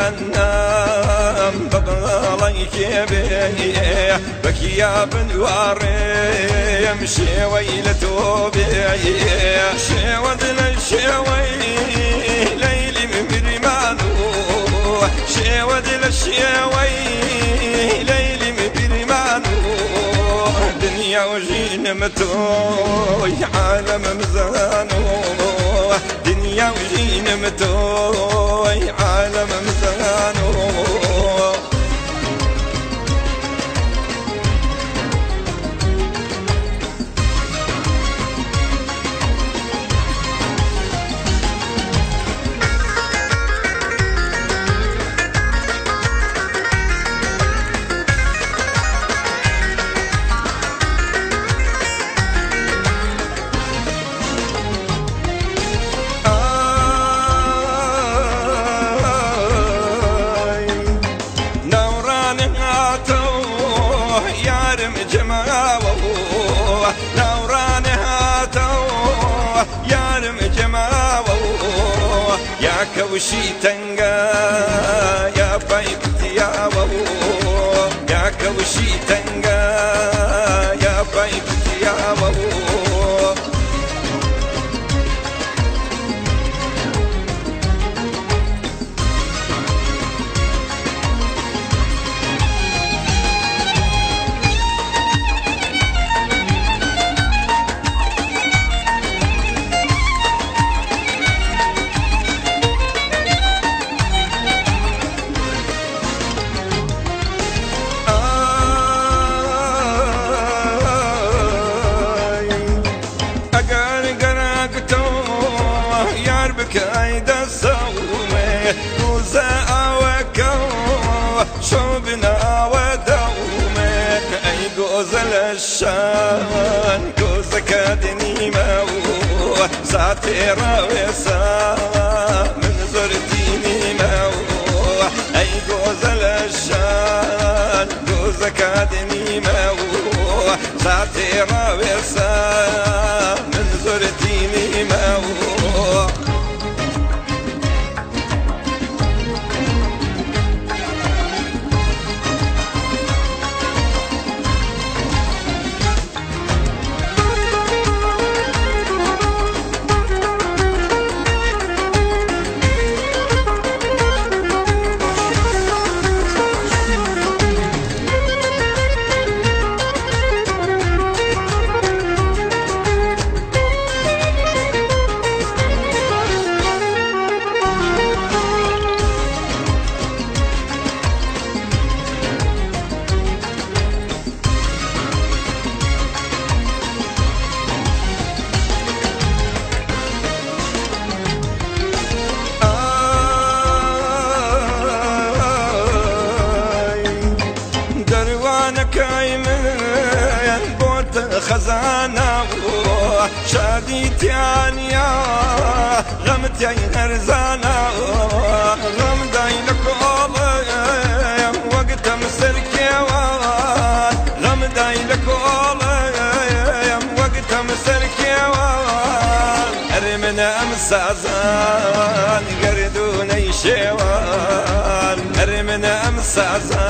جهنم بقالي كبي بكي يا بنواري يمشي ويلتو بي شود للشوي ليلي مبرمانو شود للشوي ليلي مبرمانو دنيا وجين متوي عالم مزانو دنيا وجين متوي عالم مزانو يا كوشي تنقا يا بايبت يا وو يا كوشي تنقا يا بايبت يا وو كايد السومي وزاء وكو شوبنا ودومي اي قوزل الشان قوز كادني مو ساتيرا ويسا من زرتيني مو اي قوزل الشان قوز كادني مو ساتيرا ويسا من زرتيني مو خزانة شادي تيانيا غمت يا هرزانة غمداي لكولي وقت مسركي غمداي لكولي وقت مسركي أرمنا أمسازان قردوني شوان أرمنا أمسازان